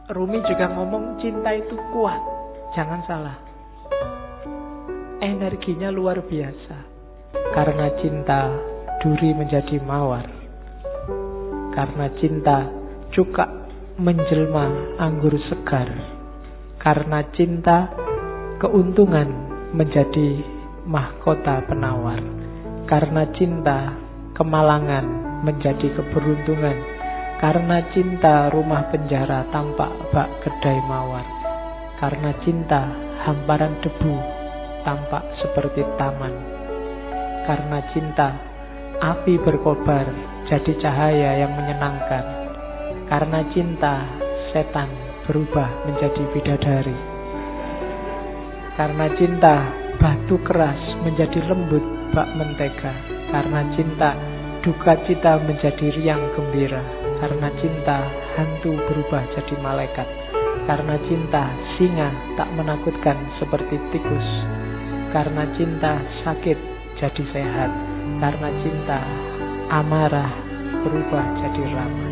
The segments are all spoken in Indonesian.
Rumi juga ngomong cinta itu kuat. Jangan salah. Energinya luar biasa. Karena cinta, duri menjadi mawar. Karena cinta, cuka menjelma anggur segar. Karena cinta, keuntungan menjadi mahkota penawar. Karena cinta, kemalangan menjadi keberuntungan. Karena cinta, rumah penjara tampak bak kedai mawar. Karena cinta, hamparan debu tampak seperti taman. Karena cinta, api berkobar jadi cahaya yang menyenangkan. Karena cinta, setan berubah menjadi bidadari. Karena cinta, batu keras menjadi lembut bak mentega. Karena cinta, duka cita menjadi riang gembira. Karena cinta, hantu berubah jadi malaikat. Karena cinta, singa tak menakutkan seperti tikus. Karena cinta, sakit jadi sehat. Karena cinta, amarah berubah jadi ramah.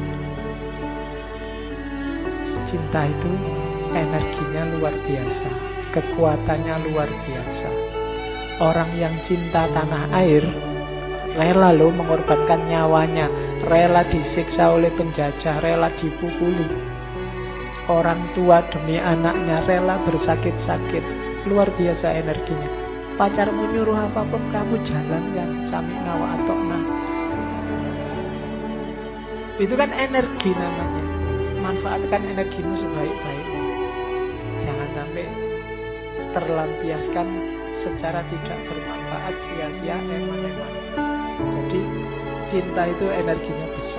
Cinta itu energinya luar biasa, kekuatannya luar biasa. Orang yang cinta tanah air rela loh mengorbankan nyawanya, rela disiksa oleh penjajah, rela dipukuli. Orang tua demi anaknya rela bersakit-sakit. Luar biasa energinya. Pacarmu nyuruh apapun kamu jalankan. Sami'na wa atokna. Itu kan energi namanya. Manfaatkan energimu sebaik-baiknya. Jangan sampai terlampiaskan secara tidak bermanfaat, sia-sia, eman-eman. Jadi cinta itu energinya besar.